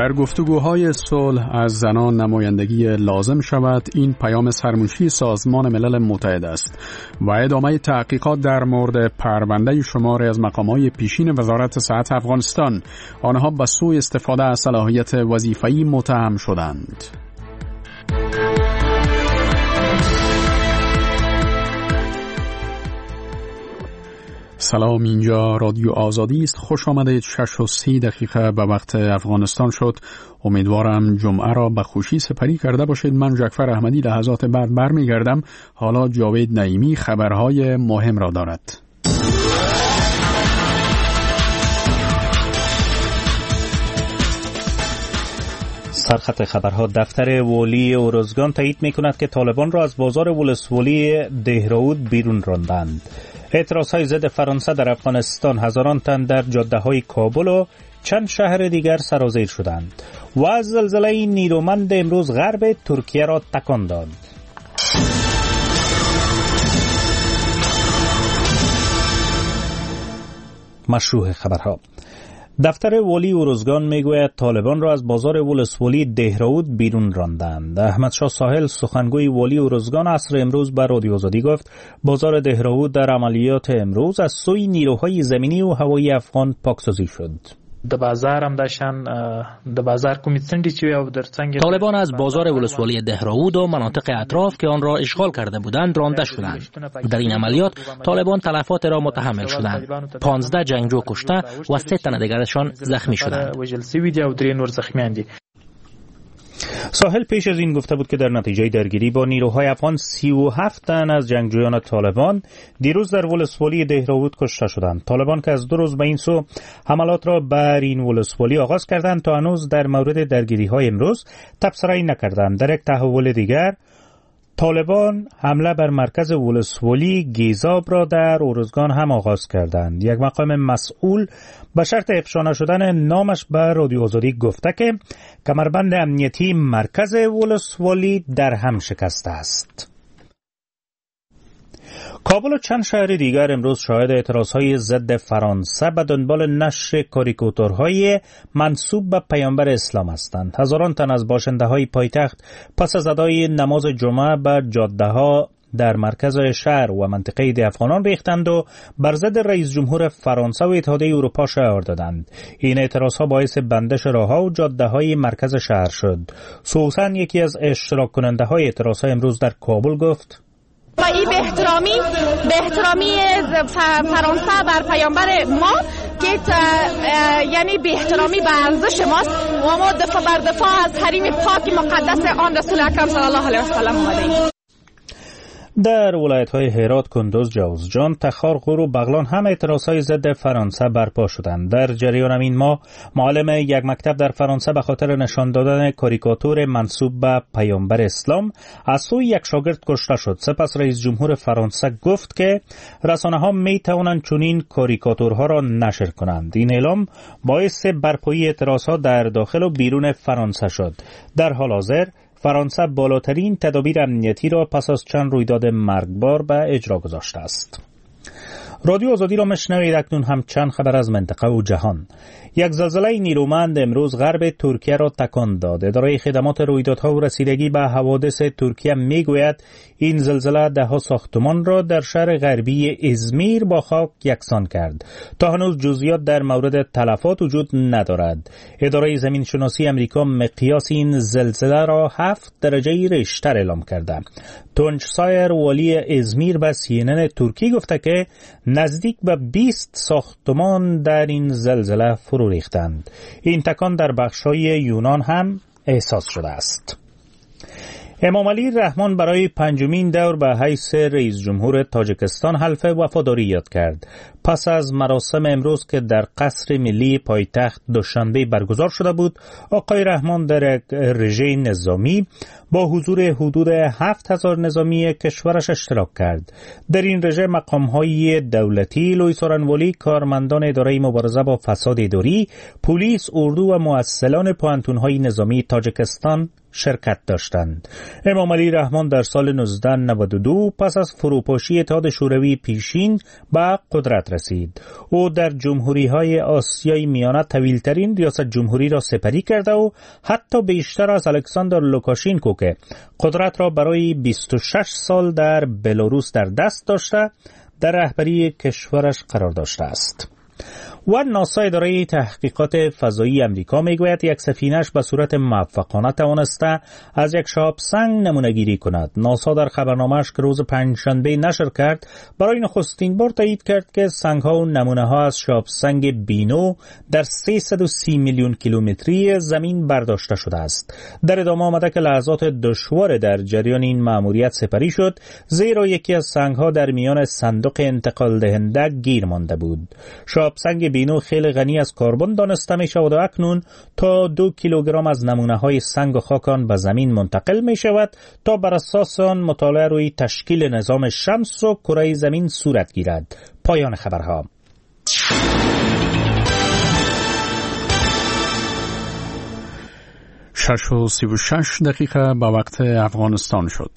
در گفتگوهای صلح از زنان نمایندگی لازم شود، این پیام سرمنشی سازمان ملل متحد است و ادامه تحقیقات در مورد پرونده شماری از مقامات پیشین وزارت صحت افغانستان. آنها به سوء استفاده از صلاحیت وظیفه‌ای متهم شدند. سلام، اینجا رادیو آزادی است. خوش آمدید. 6:30 به وقت افغانستان شد. امیدوارم جمعه را به خوشی سپری کرده باشید. من جعفر احمدی لحظات بعد برمیگردم. حالا جاوید نعیمی خبرهای مهم را دارد. سرخط خبرها. دفتر والی اورزگان تایید می‌کند که طالبان را از بازار ولسوالی دهراود بیرون راندند. اعتراضهای ضد فرانسه در افغانستان، هزاران تن در جاده‌های کابل و چند شهر دیگر سرازیر شدند و زلزله نیرومند امروز غرب ترکیه را تکان داد. مشروع خبرها. دفتر والی اورزگان میگوید طالبان را از بازار ولسوالی دهراود بیرون راندند. احمدشاه ساحل سخنگوی والی اورزگان عصر امروز به رادیو آزادی گفت بازار دهراود در عملیات امروز از سوی نیروهای زمینی و هوایی افغان پاکسازی شد. طالبان از بازار ولسوالی دهراود و مناطق اطراف که آن را اشغال کرده بودند رانده شدند. در این عملیات طالبان تلفات را متحمل شدند. 15 جنگجو کشته و 3 تن دیگرشان زخمی شدند. ساحل پیش از این گفته بود که در نتیجه درگیری با نیروهای افغان 37 تن از جنگجویان طالبان دیروز در ولسوالی دهراود کشته شدند. طالبان که از 2 روز به این سو حملات را بر این ولسوالی آغاز کردند تا هنوز در مورد درگیری های امروز تبصره‌ای نکردند. در یک تحول دیگر طالبان حمله بر مرکز ولسوالی گیزاب را در اورزگان هم آغاز کردند. یک مقام مسئول به شرط افشا نشدن نامش به رادیو آزادی گفته که کمربند امنیتی مرکز ولسوالی در هم شکسته است. کابل و چند شهر دیگر امروز شاهد اعتراضهای ضد فرانسه به دنبال نشر کاریکاتورهای منسوب به پیامبر اسلام هستند. هزاران تن از باشنده‌های پایتخت پس از ادای نماز جمعه به جاده‌ها در مرکز شهر و منطقه ده افغانان ریختند و بر ضد رئیس جمهور فرانسه و اتحادیه اروپا شعار دادند. این اعتراضها باعث بندش راه‌ها و جاده‌های مرکز شهر شد. سوسن یکی از اشتراک کننده‌های اعتراضها امروز در کابل گفت این به احترامی فرانسه بر پیامبر ما که یعنی به احترامی به ارزش ماست و ما دفاع از حریم پاک مقدس آن رسول اکرم صلی الله علیه و سلم آمدیم. در ولایت‌های هرات، کندوز، جوزجان، تخار، غور و بغلان هم اعتراضهای ضد فرانسه برپا شدند. در جریان این ماه معلم یک مکتب در فرانسه به خاطر نشان دادن کاریکاتور منسوب به پیامبر اسلام از سوی یک شاگرد کشته شد. سپس رئیس جمهور فرانسه گفت که رسانه‌ها می‌توانند چنین کاریکاتورها را نشر کنند. این اعلام باعث برپایی اعتراضها در داخل و بیرون فرانسه شد. در حال حاضر فرانسه بالاترین تدابیر امنیتی را پس از چند رویداد مرگبار به اجرا گذاشته است. رادیو آزادی را میشنوید. اکنون هم چند خبر از منطقه و جهان. یک زلزله نیرومند امروز غرب ترکیه را تکان داد. اداره خدمات رویدادها و رسیدگی به حوادث ترکیه میگوید این زلزله ده‌ها ساختمان را در شهر غربی ازمیر با خاک یکسان کرد. تا هنوز جزئیات در مورد تلفات وجود ندارد. اداره زمین شناسی امریکا مقیاس این زلزله را 7 درجه ریشتر اعلام کرده. تونج سایر والی ازمیر به CNN ترکی گفته که نزدیک به 20 ساختمان در این زلزله فرو ریختند. این تکان در بخش‌های یونان هم احساس شده است. امام علی رحمان برای 5مین دور به حیث رئیس جمهور تاجیکستان حلف وفاداری یاد کرد. پس از مراسم امروز که در قصر ملی پایتخت دوشنبه برگزار شده بود، آقای رحمان در یک رژه نظامی با حضور حدود 7000 نظامی کشورش اشتراک کرد. در این رژه مقام‌های دولتی، لوی سورنوالی، کارمندان اداره مبارزه با فساد اداری، پلیس، اردو و مؤسسان پوهنتون‌های نظامی تاجیکستان شرکت داشتند. امام علی رحمان در سال 1992 پس از فروپاشی اتحاد شوروی پیشین به قدرت رسید. او در جمهوری‌های آسیای میانه طویل‌ترین ریاست جمهوری را سپری کرده و حتی بیشتر از الکساندر لوکاشنکو که قدرت را برای 26 سال در بلاروس در دست داشته در رهبری کشورش قرار داشته است. و ناسا اداره تحقیقات فضایی امریکا میگوید یک سفینه‌اش به صورت موفقانه توانسته از یک شهاب سنگ نمونه گیری کند. ناسا در خبرنامه‌اش که روز پنجشنبه نشر کرد برای نخستین بار تایید کرد که سنگ‌ها و نمونه‌ها از شهاب سنگ بینو در 330 میلیون کیلومتری زمین برداشته شده است. در ادامه آمده که لحظات دشوار در جریان این مأموریت سپری شد، زیرا یکی از سنگ‌ها در میان صندوق انتقال دهنده گیر مانده بود. شهاب سنگ بینو خیلی غنی از کربن دانسته می شود و اکنون تا 2 کیلوگرم از نمونه های سنگ و خاک آن به زمین منتقل می شود تا بر اساس آن مطالعه روی تشکیل نظام شمس و کره زمین صورت گیرد. پایان خبرها. 6:36 به وقت افغانستان شد.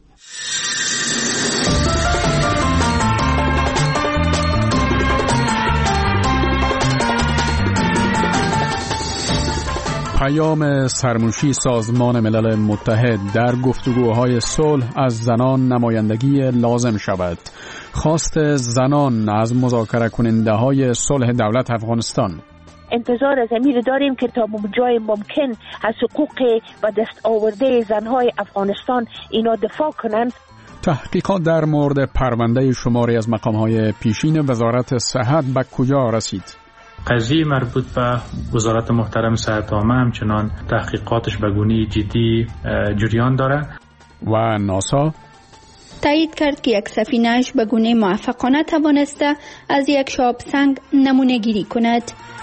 پیام سرمنشی سازمان ملل متحد در گفتگوهای صلح از زنان نمایندگی لازم شود. خواست زنان از مذاکره کننده های صلح دولت افغانستان. انتظار از امیر داریم که تا جای ممکن از حقوق و دست آورده زنهای افغانستان اینا دفاع کنند. تحقیقات در مورد پرونده شماری از مقامهای پیشین وزارت صحت به کجا رسید؟ قضیه مربوط به وزارت محترم صحت عامه همچنان تحقیقاتش به گونه جدی جریان داره. و ناسا تایید کرد که یک سفینه‌اش به گونه موفقانه توانسته از یک شهاب سنگ نمونه گیری کند.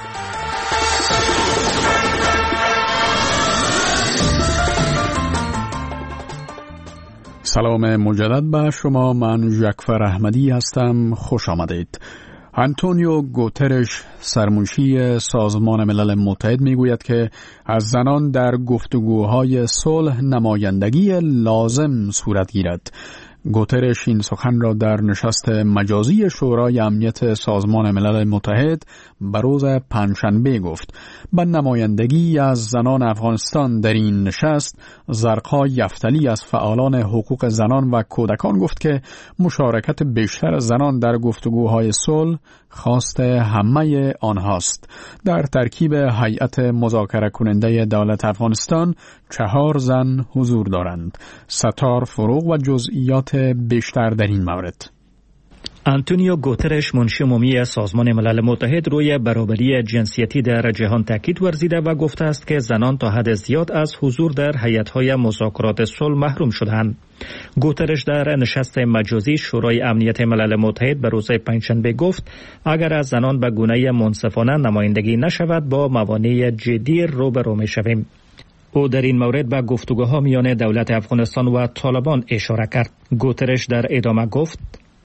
سلام مجدد به شما، من ژکفر احمدی هستم. خوش آمدید. آنتونیو گوترش سرمنشی سازمان ملل متحد میگوید که از زنان در گفتگوهای صلح نمایندگی لازم صورت گیرد. گوترش این سخن را در نشست مجازی شورای امنیت سازمان ملل متحد به روز پنجشنبه گفت. به نمایندگی از زنان افغانستان در این نشست، زرقا یفتلی از فعالان حقوق زنان و کودکان گفت که مشارکت بیشتر زنان در گفتگوهای صلح خواست همه آنهاست. در ترکیب هیئت مذاکره کننده دولت افغانستان 4 زن حضور دارند. ستار فروغ و جزئیات بیشتر در این مورد. آنتونیو گوترش منشی عمومی سازمان ملل متحد روی برابری جنسیتی در جهان تاکید ورزیده و گفته است که زنان تا حد زیاد از حضور در هیئت‌های مذاکرات صلح محروم شدند. گوترش در نشست مجازی شورای امنیت ملل متحد به روز پنجشنبه گفت اگر از زنان به گونه منصفانه نمایندگی نشود با موانع جدی روبرو می‌شویم. او در این مورد به گفتگوها میان دولت افغانستان و طالبان اشاره کرد. گوترش در ادامه گفت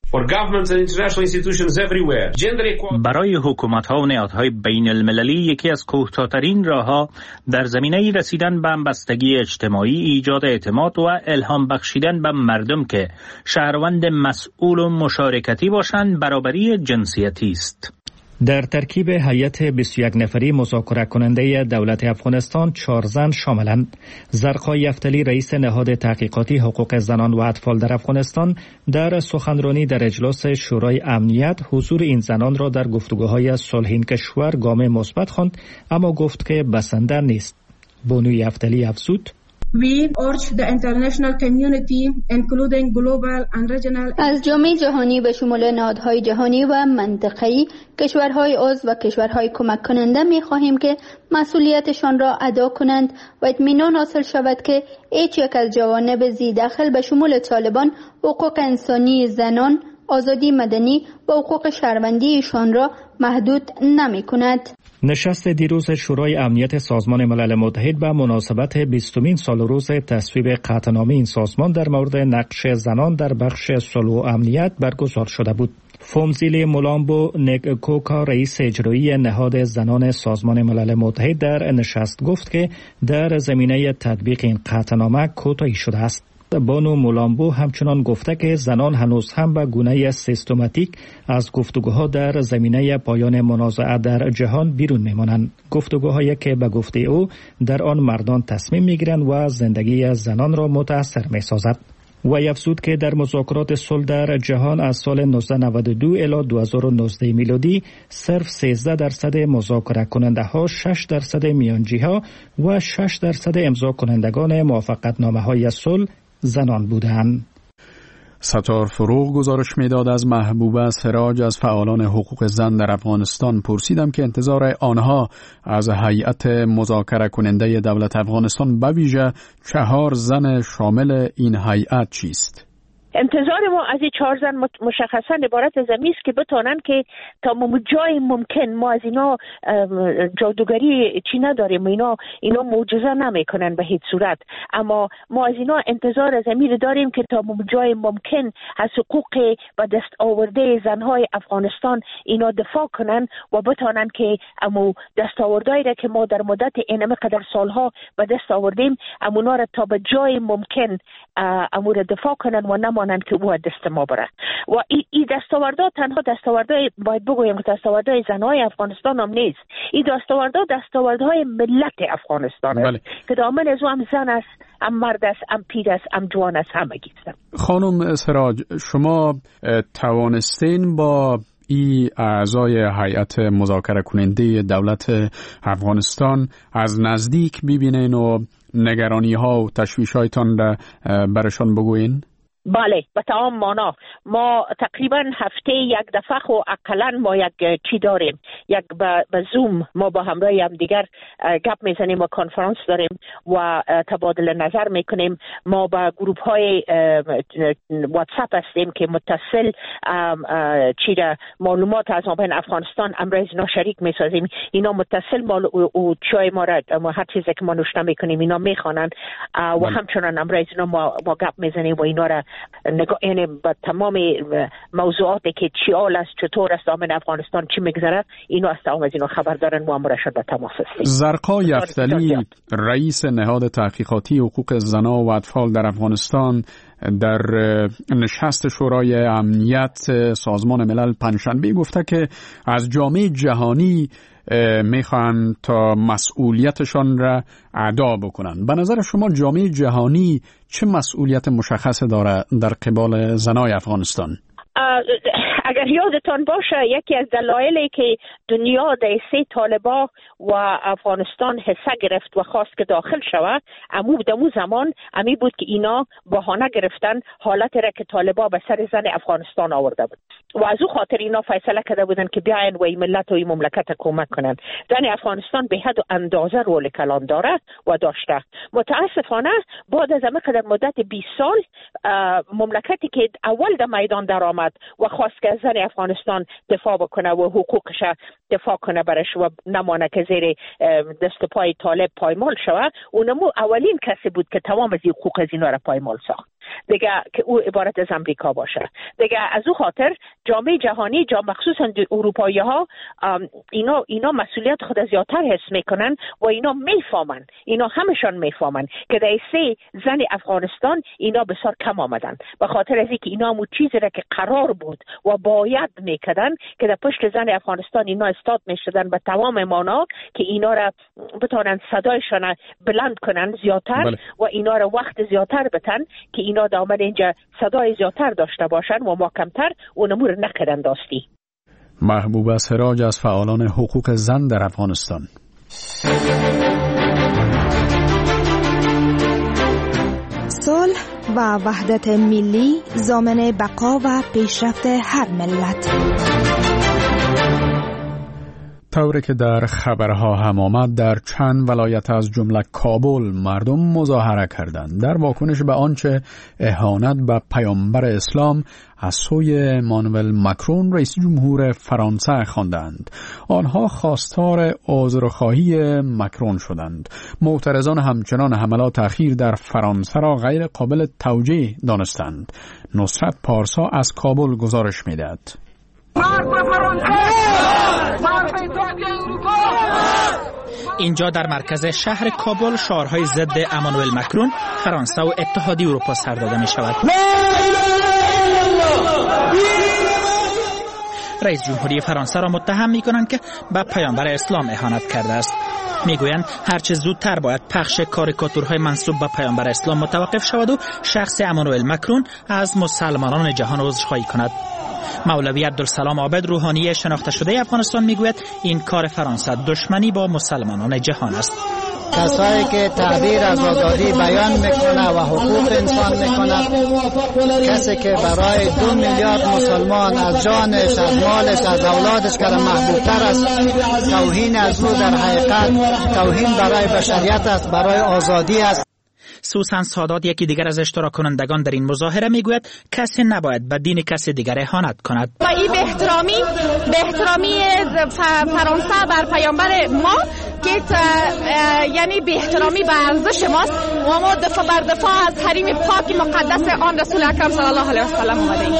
برای حکومت‌ها و نهادهای بین المللی یکی از کوتاه‌ترین راه‌ها در زمینه رسیدن به همبستگی اجتماعی، ایجاد اعتماد و الهام بخشیدن به مردم که شهروند مسئول و مشارکتی باشند برابری جنسیتی است. در ترکیب هیئت 21 نفری مذاکره کننده دولت افغانستان 4 زن شاملند. زرقا یفتلی رئیس نهاد تحقیقاتی حقوق زنان و اطفال در افغانستان در سخنرانی در اجلاس شورای امنیت حضور این زنان را در گفتگوهای صلح این کشور گام مثبت خواند، اما گفت که بسنده نیست. بانو یفتلی افزود از جامعه جهانی به شمول نهادهای جهانی و منطقه‌ای، کشورهای عضو و کشورهای کمک کننده می خواهیم که مسئولیتشان را ادا کنند و اطمینان حاصل شود که هیچ یک از جوانب ذی دخل به شمول طالبان حقوق انسانی زنان، آزادی مدنی و حقوق شهروندی ایشان را محدود نمی کند. نشست دیروز شورای امنیت سازمان ملل متحد به مناسبت 20مین سال روز تصویب قطعنامه این سازمان در مورد نقش زنان در بخش صلح و امنیت برگزار شده بود. فومزیلی مولامبو نگکوکا رئیس اجرایی نهاد زنان سازمان ملل متحد در نشست گفت که در زمینه تطبیق این قطعنامه کوتاهی شده است. بانو مولامبو همچنان گفته که زنان هنوز هم به گونه سیستماتیک از گفتگوها در زمینه پایان منازعه در جهان بیرون میمانند. گفتگوهایی که به گفته او در آن مردان تصمیم میگیرند و زندگی زنان را متاثر میسازد. و افزود که در مذاکرات صلح در جهان از سال 1992 الی 2019 میلادی صرف 13% مذاکره کننده ها، 6% میانجی ها و 6% امضا کنندگان موافقتنامه های صلح زنان بودند. ستار فروغ گزارش میداد از محبوبه سراج از فعالان حقوق زن در افغانستان. پرسیدم که انتظار آنها از هیئت مذاکره کننده دولت افغانستان به ویژه 4 زن شامل این هیئت چیست؟ انتظار ما از این 4 زن مشخصا عبارت از این است که بتونن که تا جای ممکن، ما از اینا جادوگری چی نداریم، اینا معجزه نمیکنن به هیچ صورت، اما ما از اینا انتظار از امیر داریم که تا جای ممکن از حقوق و دست آورده زنهای افغانستان اینا دفاع کنن و بتونن که امو دست آوردهایی را که ما در مدت اینمه قدر سالها به دست آوردیم امونا را تا به جای ممکن امو را دفاع کنن و نمانند که او دست ما بره. و این دستاوردها تنها دستاوردهای باید بگویم که دستاوردهای زنهای افغانستان هم نیست، این دستاوردهای ملت افغانستان است که دامن از او هم زن است، هم مرد است، هم پیر است، هم جوان است، همگی است. خانم سراج، شما توانستین با ای اعضای هیئت مذاکره کننده دولت افغانستان از نزدیک ببینین و نگرانی ها و تشویش هایتان را برشان بگوین؟ بله، به تمام معنا. ما تقریبا هفته یک دفعه خو اقلا ما یک چی داریم، یک به زوم ما با همراه هم دیگر گپ میزنیم و کنفرانس داریم و تبادل نظر میکنیم. ما با گروپ های واتساپ هستیم که متصل معلومات از ما بین افغانستان امروز اینا شریک میسازیم، اینا متصل و چای ما را هر چیزی که ما نوشته میکنیم اینا میخوانند و همچنان امروز اینا ما گپ میزنیم و اینا را یعنی با تمام موضوعاتی که چی حال است، چطور است، آمن افغانستان چی میگذره، اینو از تمام از اینو خبر دارن و امرشد به تماس هستیم. زرقا یفتلی رئیس نهاد تحقیقاتی حقوق زنان و اطفال در افغانستان در نشست شورای امنیت سازمان ملل پنجشنبه گفته که از جامعه جهانی میخوان تا مسئولیتشان را ادا بکنن. به نظر شما جامعه جهانی چه مسئولیت مشخص داره در قبال زنای افغانستان؟ اگر یادتان باشه یکی از دلایلی که دنیا در سه طالبا و افغانستان حصه گرفت و خواست که داخل شود، دمو زمان امی بود که اینا بهانه گرفتن حالت را که طالبا به سر زن افغانستان آورده بود و از او خاطر اینا فیصله کرده بودن که بیاین و این ملت و این مملکت کمک کنن. زن افغانستان به حد و اندازه رول کلان داره و داشته. متاسفانه بعد از قدر مدت 20 سال مملکتی که اول در میدان در آمد و خواست که زن افغانستان دفاع بکنه و حقوقش دفاع کنه برش و نمانه که زیر دست پای طالب پایمال شود، اونمو اولین کسی بود که تمام از حقوق از اینا را پایمال ساخت دیگه، که او عبارت از امریکا باشه دیگه. از او خاطر جامعه جهانی مخصوصا اروپایی ها اینا مسئولیت خود زیادتر حس میکنن و اینا میفهمن، اینا همشان میفهمن که در سه زن افغانستان اینا بسیار کم آمدن، به خاطر از اینکه اینا همون چیزی را که قرار بود و باید میکردن که در پشت زن افغانستان اینا استاد میشدن به تمام معنا که اینا را بتونن صدایشان بلند کنن زیادتر و اینا را وقت زیادتر بتن که اینا دامن اینجا صدای زیادتر داشته باشن و ما کمتر اونمو را نکردن داستی. محبوبه سراج از فعالان حقوق زن در افغانستان. صلح و وحدت ملی ضامن بقا و پیشرفت هر ملت. طوری که در خبرها هم آمد، در چند ولایت از جمله کابل مردم مظاهره کردند در واکنش به آنچه اهانت به پیامبر اسلام از سوی امانوئل ماکرون رئیس جمهور فرانسه خواندند. آنها خواستار عذرخواهی ماکرون شدند. معترضان همچنان حملات اخیر در فرانسه را غیر قابل توجیه دانستند. نصرت پارسا از کابل گزارش می‌دهد. اینجا در مرکز شهر کابل شعارهای ضد امانوئل مکرون، فرانسه و اتحادیه اروپا سر داده می شود. رئیس جمهوری فرانسه را متهم می کنند که به پیامبر اسلام اهانت کرده است. میگویند هرچه زودتر باید پخش کاریکاتورهای منسوب به پیامبر اسلام متوقف شود و شخص امانوئل مکرون از مسلمانان جهان عذرخواهی کند. مولوی عبدالسلام عابد روحانی شناخته شده افغانستان میگوید این کار فرانسه دشمنی با مسلمانان جهان است. کسایی که تعبیر از آزادی بیان میکنه و حقوق انسان میکنه، کسی که برای 2 میلیارد مسلمان از جانش، از مالش، از اولادش که محبوبتر است، توهین از او در حقیقت توهین برای بشریت است، برای آزادی است. سوسن سادات یکی دیگر از اشتراک کنندگان در این مظاهره میگوید کسی نباید به دین کسی دیگر اهانت کند. و این به احترامی فرانسه بر پیامبر ما که یعنی به احترامی به ارزش ماست و ما دفاع بر دفاع از حریم پاک مقدس آن رسول اکرم صلی الله علیه و سلم اومدیم.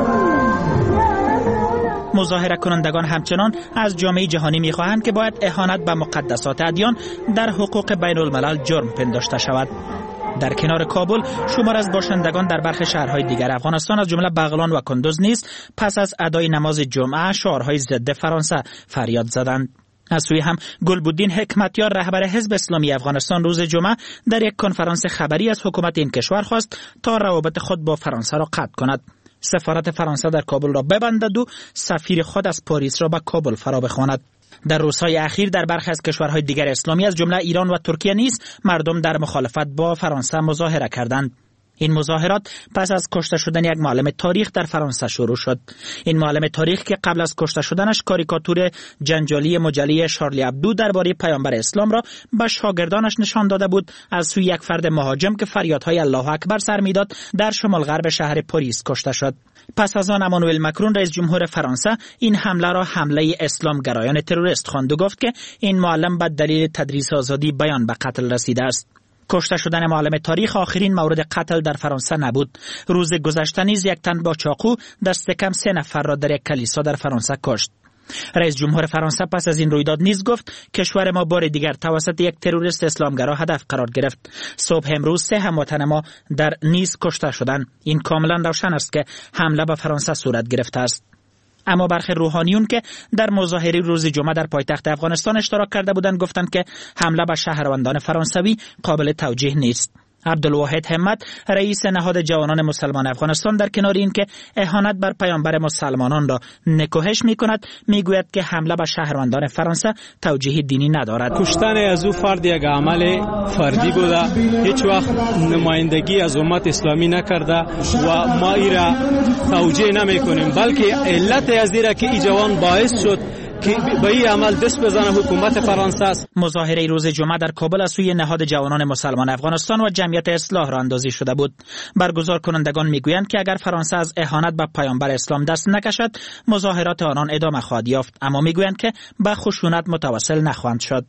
مظاهره کنندگان همچنان از جامعه جهانی میخواهند که باید اهانت به مقدسات ادیان در حقوق بین الملل جرم پنداشته شود. در کنار کابل شمار از باشندگان در برخی شهرهای دیگر افغانستان از جمله بغلان و کندوز نیز پس از ادای نماز جمعه شعارهای ضد فرانسه فریاد زدند. از سوی هم گلبودین حکمتیار رهبر حزب اسلامی افغانستان روز جمعه در یک کنفرانس خبری از حکومت این کشور خواست تا روابط خود با فرانسه را قطع کند. سفارت فرانسه در کابل را ببندد و سفیر خود از پاریس را به کابل فرا بخواند. در روزهای اخیر در برخی از کشورهای دیگر اسلامی از جمله ایران و ترکیه نیز مردم در مخالفت با فرانسه مظاهره کردند. این مظاهرات پس از کشته شدن یک معلم تاریخ در فرانسه شروع شد. این معلم تاریخ که قبل از کشته شدنش کاریکاتور جنجالی مجله شارلی ابدو درباره پیامبر اسلام را به شاگردانش نشان داده بود، از سوی یک فرد مهاجم که فریادهای الله اکبر سر میداد در شمال غرب شهر پاریس کشته شد. پس از آن امانوئل مکرون رئیس جمهور فرانسه این حمله را حمله اسلام گرایان تروریست خواند و گفت که این معلم به دلیل تدریس آزادی بیان به قتل رسیده است. کشته شدن معلم تاریخ آخرین مورد قتل در فرانسه نبود. روز گذشته نیز یک تن با چاقو دست کم 3 نفر را در یک کلیسا در فرانسه کشت. رئیس جمهور فرانسه پس از این رویداد نیز گفت کشور ما بار دیگر توسط یک تروریست اسلامگرا هدف قرار گرفت. صبح امروز 3 هموطن ما در نیس کشته شدند. این کاملا روشن است که حمله به فرانسه صورت گرفته است. اما برخی روحانیون که در مظاهره روز جمعه در پایتخت افغانستان اشتراک کرده بودند گفتند که حمله به شهروندان فرانسوی قابل توجیه نیست. عبدالواحد همت رئیس نهاد جوانان مسلمان افغانستان در کنار این که اهانت بر پیامبر مسلمانان را نکوهش می‌کند میگوید که حمله به شهروندان فرانسه توجیه دینی ندارد. کشتن از او فرد یک عمل فردی بوده، هیچ وقت نمایندگی از امت اسلامی نکرده و ما ای را توجیه نمی‌کنیم، بلکه علت از دیره که این جوان باعث شد که به این عمل دست بزنه حکومت فرانسه است. مظاهره روز جمعه در کابل از سوی نهاد جوانان مسلمان افغانستان و جمعیت اصلاح را اندازی شده بود. برگزار کنندگان میگویند که اگر فرانسه از اهانت به پیامبر اسلام دست نکشد مظاهرات آنان ادامه خواهد یافت، اما میگویند که به خشونت متوسل نخواهند شد.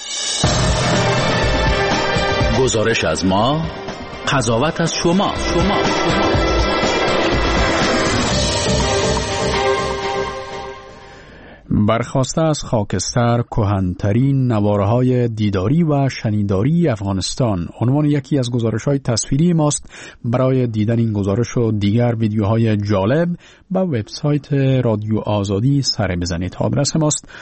گزارش از ما، قضاوت از شما. برخاسته از خاکستر کهن‌ترین نواره‌های دیداری و شنیداری افغانستان عنوان یکی از گزارش‌های تصویری ماست. برای دیدن این گزارش و دیگر ویدیوهای جالب به وبسایت رادیو آزادی سر بزنید. آدرس ماست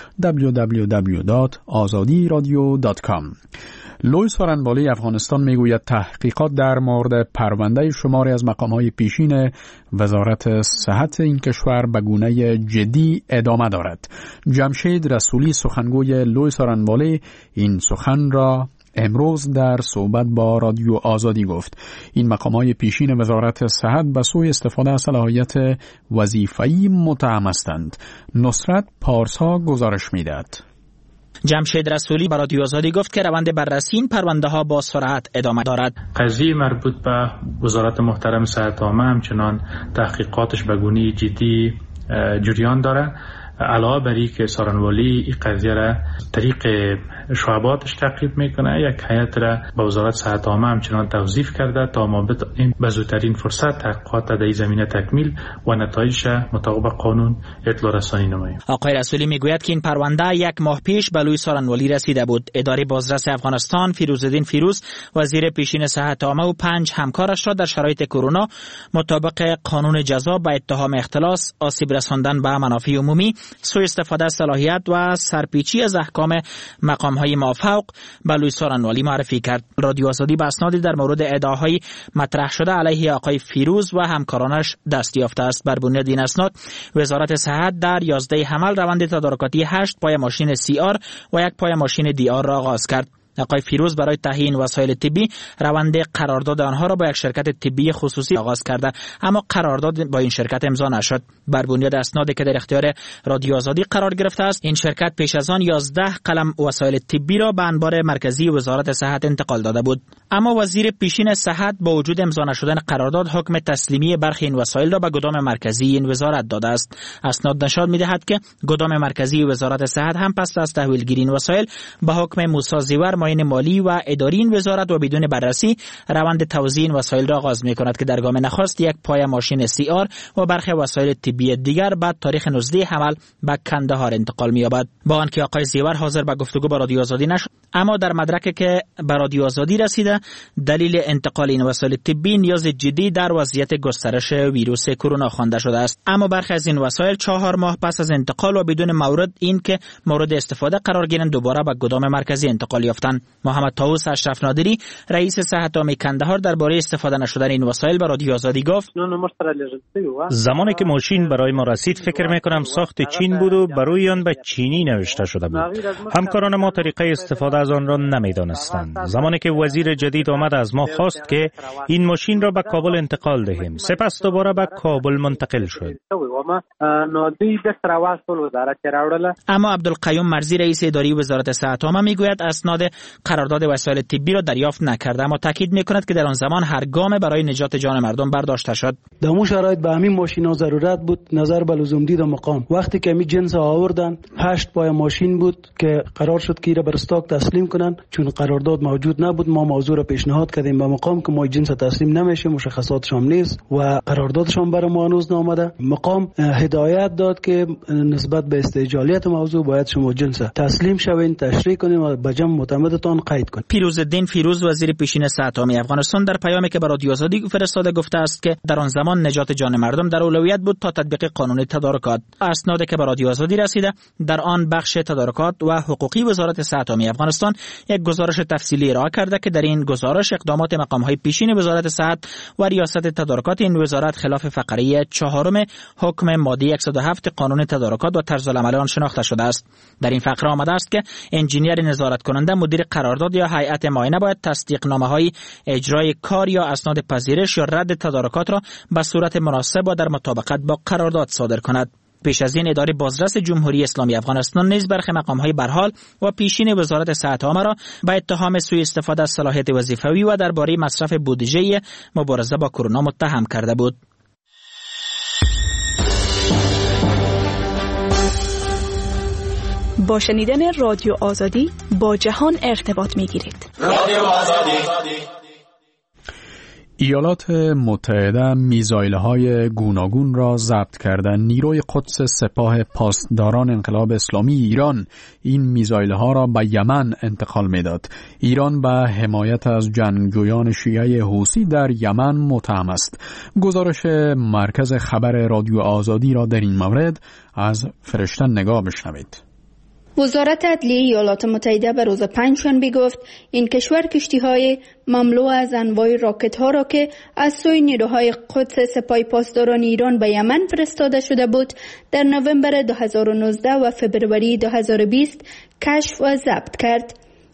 www.azadiradio.com. لوی سارنبالی افغانستان میگوید تحقیقات در مورد پرونده شماری از مقام‌های پیشین وزارت صحت این کشور به گونه جدی ادامه دارد. جمشید رسولی سخنگوی لوی سارنبالی این سخن را امروز در صحبت با رادیو آزادی گفت. این مقام‌های پیشین وزارت صحت به سوی استفاده از صلاحیت وظیفه‌ای متهم هستند. نصرت پارسا گزارش می‌دهد. جمشید رسولی برای رادیو آزادی گفت که روند بررسی این پرونده ها با سرعت ادامه دارد. قضیه مربوط به وزارت محترم صحت عامه همچنان تحقیقاتش به گونه جدی جریان داره علاوه بر این که سارنوالی این قضیه را طریق شعباتش تعقیب میکنه، یک هیئت را به وزارت صحت عامه همچنان توظیف کرده تا ما این به زودترین فرصت تحقیقات در این زمینه تکمیل و نتایجش مطابق قانون اطلاع رسانی نماییم. آقای رسولی میگوید که این پرونده یک ماه پیش به لوی سارنوالی رسیده بود. اداره بازرس افغانستان فیروزالدین فیروز وزیر پیشین صحت عامه و 5 همکارش را در شرایط کرونا مطابق قانون جزا به اتهام اختلاس، آسیب رساندن به منافع عمومی، سوء استفاده از صلاحیت و سرپیچی از احکام مقام‌های مافوق به لوی سارنوالی معرفی کرد. رادیو آزادی به اسنادی در مورد ادعاهای مطرح شده علیه آقای فیروز و همکارانش دست یافته است. بر بنیاد این اسناد وزارت صحت در 11 حمل روند تدارکاتی 8 پای ماشین CR و 1 پای ماشین DR را آغاز کرد. آقای فیروز برای تهیه وسایل طبی روند قرارداد آنها را با یک شرکت طبی خصوصی آغاز کرده، اما قرارداد با این شرکت امضا نشد. بر بنیاد اسنادی که در اختیار رادیو آزادی قرار گرفته است، این شرکت پیش از آن 11 قلم وسایل طبی را به انبار مرکزی وزارت صحت انتقال داده بود. اما وزیر پیشین صحت با وجود امضا نشدن قرارداد حکم تسلیمی برخی این وسایل را به گدام مرکزی این وزارت داده است. اسناد نشان می‌دهد که گدام مرکزی وزارت صحت هم پس از تحویلگیری این وسایل به حکم موسی زیور معین مالی و اداری این وزارت و بدون بررسی روند توزیع این وسایل را آغاز می‌کند که در گام نخست 1 پای ماشین CR و برخی وسایل طبی دیگر بعد تاریخ 19 حمل به کندهار انتقال می‌یابد. با آنکه آقای زیور حاضر به گفتگو با رادیو آزادی نشد، اما در مدرکی که به رادیو آزادی رسیده دلیل انتقال این وسایل طبی نیاز جدی در وضعیت گسترش ویروس کرونا خوانده شده است. اما برخی از این وسایل 4 ماه پس از انتقال و بدون مورد این که مورد استفاده قرار گیرند دوباره به گدام مرکزی انتقال یافتند. محمد طاووس اشرف نادری رئیس صحت عامه کندهار درباره استفاده نشدن این وسایل به رادیو آزادی گفت: زمانی که ماشین برای ما رسید فکر میکنم ساخت چین بود و برای آن به چینی نوشته شده بود. همکاران ما طریقه استفاده از آن را نمیدانستند. زمانی که وزیر جدید آمد از ما خواست که این ماشین را به کابل انتقال دهیم، سپس دوباره به کابل منتقل شد. اما عبدالقیوم مرزی رئیس اداری وزارت صحت عامه میگوید اسناد قرارداد وسایل طبی را دریافت نکرده، اما تاکید میکند که در آن زمان هر گام برای نجات جان مردم برداشته شد. در مو شرایط به همین ماشینا ضرورت بود نظر به لزوم دید مقام. وقتی که می جنس آوردن 8 پای ماشین بود که قرار شد که را بر استاک تسلیم کنن، چون قرارداد موجود نبود ما موضوع را پیشنهاد کردیم به مقام که ما جنس تسلیم نمیشه، مشخصاتش هم نیست و قراردادش هم برای ما هنوز نامده. مقام هدایت داد که نسبت به استعجالیت موضوع باید شما جنس تسلیم شوین، تشریح کنین و به جمع معتمدتان قید کنین. پیروزالدین فیروز وزیر پیشین صحت عامه افغانستان در پیامی که به رادیو آزادی فرستاده گفته است که در آن زمان نجات جان مردم در اولویت بود تا تطبیق قانون تدارکات. اسنادی که به رادیو آزادی رسیده در آن بخش تدارکات و حقوقی وزارت صحت عامه افغانستان یک گزارش تفصیلی ارائه کرده که در این گزارش اقدامات مقام‌های پیشین وزارت صحت و ریاست تدارکات این وزارت خلاف فقره 4 حکم ماده 107 قانون تدارکات و طرز العمل آن شناخته شده است. در این فقره آمده است که انجینیر نظارت کننده، مدیر قرارداد یا هیئت معاینه باید تصدیق نامه‌های اجرای کار یا اسناد پذیرش یا رد تدارکات را به صورت مناسب و در مطابقت با قرارداد صادر کند. پیش از این اداره بازرس جمهوری اسلامی افغانستان نیز برخی مقام‌های برحال و پیشین وزارت صحت عامه را به اتهام سوء استفاده از صلاحیت وظیفوی و درباره مصرف بودجه مبارزه با کرونا متهم کرده بود. با شنیدن رادیو آزادی با جهان ارتباط می‌گیرید. رادیو آزادی. ایالات متحده میزایل‌های گوناگون را ضبط کرده. نیروی قدس سپاه پاسداران انقلاب اسلامی ایران این میزایل‌ها را به یمن انتقال می‌داد. ایران به حمایت از جنگجویان شیعه حوثی در یمن متهم است. گزارش مرکز خبر رادیو آزادی را در این مورد از فرشته نگاه بشنوید. وزارت عدلیه ایالات متحده به روز پنجشنبه گفت این کشور کشتی‌های مملو از انواع راکت‌ها را که از سوی نیروهای قدس سپاه پاسداران ایران به یمن فرستاده شده بود در نوامبر 2019 و فبروری 2020 کشف و ضبط کرد.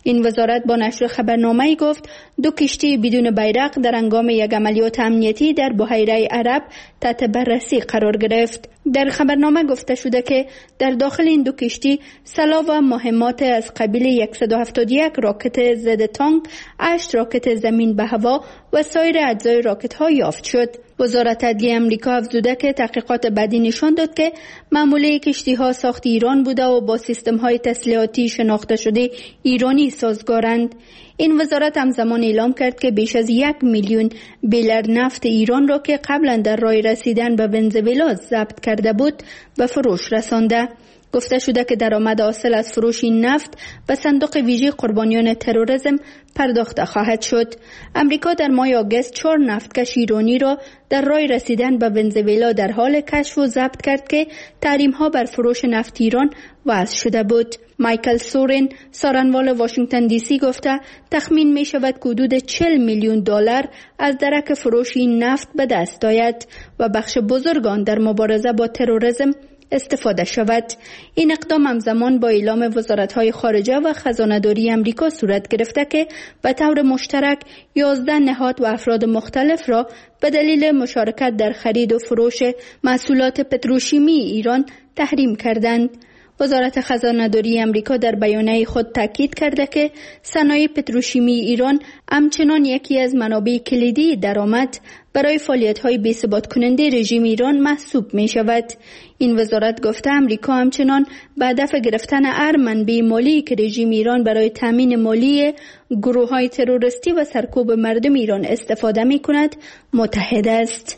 این وزارت با نشر خبرنامه‌ای گفت 2 کشتی بدون بیرق در هنگام یک عملیات امنیتی در بحیره عرب تحت بررسی قرار گرفت. در خبرنامه گفته شده که در داخل این 2 کشتی سلاح و مهمات از قبیل 171 راکت ضد تانک، 8 راکت زمین به هوا و سایر اجزای راکت ها یافت شد. وزارت عدلیه امریکا افزوده که تحقیقات بعدی نشان داد که محموله کشتی ها ساخت ایران بوده و با سیستم های تسلیحاتی شناخته شده ایرانی سازگارند. این وزارت همزمان اعلام کرد که بیش از 1 میلیون بیلر نفت ایران را که قبلا در راه رسیدن به ونزوئلا ضبط کرده بود به فروش رسانده. گفته شده که درآمد حاصل از فروش این نفت به صندوق ویژه قربانیان تروریسم پرداخته خواهد شد. امریکا در ماه آگوست 4 نفتکش ایرانی را در راه رسیدن به ونزوئلا در حال کشف و ضبط کرد که تحریم‌ها بر فروش نفت ایران وضع شده بود. مایکل سورین، سارنوال واشنگتن دی سی گفته تخمین می شود که حدود 40 میلیون دلار از درک فروش این نفت به دست آید و بخش بزرگ آن در مبارزه با تروریسم استفاده شود. این اقدام همزمان با اعلام وزارت‌های خارجه و خزانه‌داری امریکا صورت گرفته که به طور مشترک 11 نهاد و افراد مختلف را به دلیل مشارکت در خرید و فروش محصولات پتروشیمی ایران تحریم کردند. وزارت خزانه‌داری امریکا در بیانیه خود تاکید کرده که صنایع پتروشیمی ایران همچنان یکی از منابع کلیدی درآمد برای فعالیت‌های بی‌ثبات کننده رژیم ایران محسوب می‌شود. این وزارت گفته امریکا همچنان به هدف گرفتن هر منبع مالی که رژیم ایران برای تامین مالی گروه‌های تروریستی و سرکوب مردم ایران استفاده می‌کند متحد است.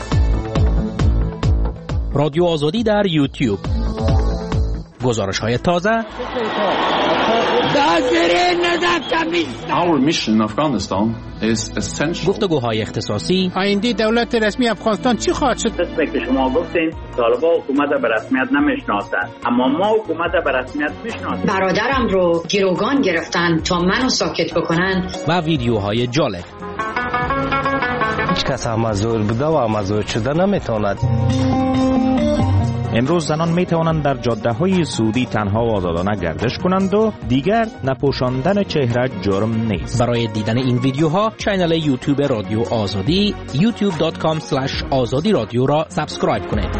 رادیو آزادی در یوتیوب. گزارش‌های تازه. گفتگوهای اختصاصی. آینده دولت رسمی افغانستان چی خواهد شد؟ که شما گفتین طالبان حکومت به رسمیت نمیشناسند، اما ما حکومت به رسمیت میشناسیم. برادرم رو گروگان گرفتن تا منو ساکت بکنن. و ویدیوهای جالب. هیچ کس مزدور بوده و مزدور شده نمیتواند. امروز زنان می توانند در جاده های سعودی تنها و آزادانه گردش کنند و دیگر نپوشاندن چهره جرم نیست. برای دیدن این ویدیوها کانال یوتیوب رادیو آزادی youtube.com/azadi رادیو را سابسکرایب کنید.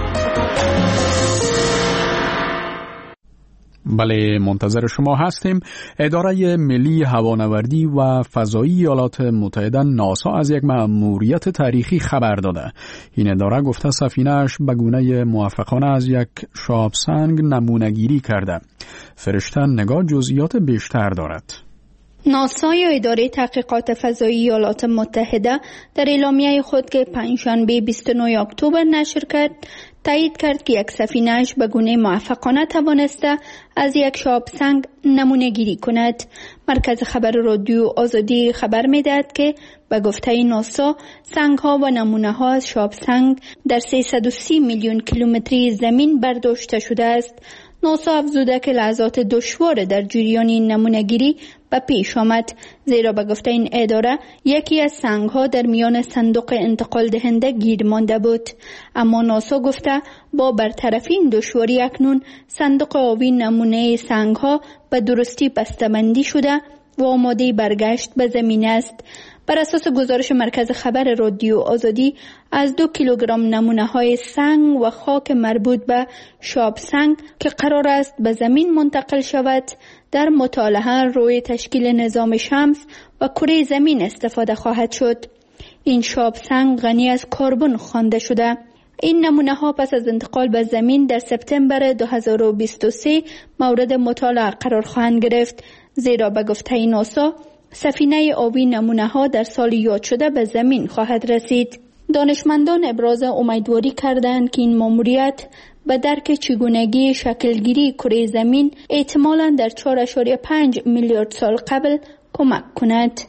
بله، منتظر شما هستیم. اداره ملی هوانوردی و فضایی ایالات متحده ناسا از یک مأموریت تاریخی خبر داده. این اداره گفته سفینه‌اش به گونه موفقانه از یک شابسنگ نمونه‌گیری کرده. فرشته نگاه جزئیات بیشتر دارد. ناسا یا اداره تحقیقات فضایی ایالات متحده در اعلامیه خود که پنجشنبه 29 اکتبر نشر کرد تایید کرد که یک سفینه‌اش به گونه موفقانه توانسته از یک شابسنگ نمونه گیری کند. مرکز خبر رادیو آزادی خبر می‌دهد که به گفته ناسا سنگ‌ها و نمونه‌ها از شابسنگ در 330 میلیون کیلومتری زمین برداشته شده است. ناسا افزوده که لحظات دشوار در جریان این نمونه‌گیری به پیش آمد، زیرا به گفته این اداره یکی از سنگ‌ها در میان صندوق انتقال دهنده گیر مانده بود. اما ناسا گفته با برطرفی این دشواری اکنون صندوق آبی نمونه سنگ‌ها به درستی بسته‌بندی شده و آماده برگشت به زمین است. بر اساس گزارش مرکز خبر رادیو آزادی از 2 کیلوگرم نمونه‌های سنگ و خاک مربوط به شابسنگ که قرار است به زمین منتقل شود در مطالعه روی تشکیل نظام شمس و کره زمین استفاده خواهد شد. این شابسنگ غنی از کربن خوانده شده. این نمونه‌ها پس از انتقال به زمین در سپتامبر 2023 مورد مطالعه قرار خواهند گرفت، زیرا به گفته ناسا سفینه آبی نمونه‌ها در سال یاد شده به زمین خواهد رسید. دانشمندان ابراز امیدواری کردند که این ماموریت به درک چگونگی شکلگیری کره زمین احتمالاً در 4.5 میلیارد سال قبل کمک کند.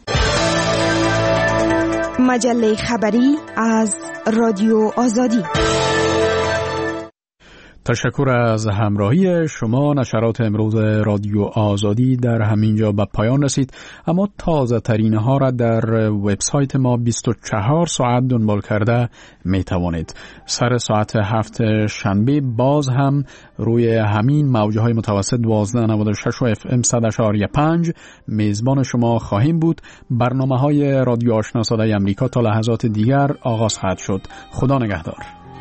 مجله خبری از رادیو آزادی. تشکر از همراهی شما. نشرات امروز رادیو آزادی در همینجا به پایان رسید، اما تازه ترین ها را در وبسایت ما 24 ساعت دنبال کرده می توانید. سر ساعت 7 شنبه باز هم روی همین موجه های متوسط 1296 و FM 100.5 میزبان شما خواهیم بود. برنامه های رادیو آشنا صدای امریکا تا لحظات دیگر آغاز خواهد شد. خدا نگهدار.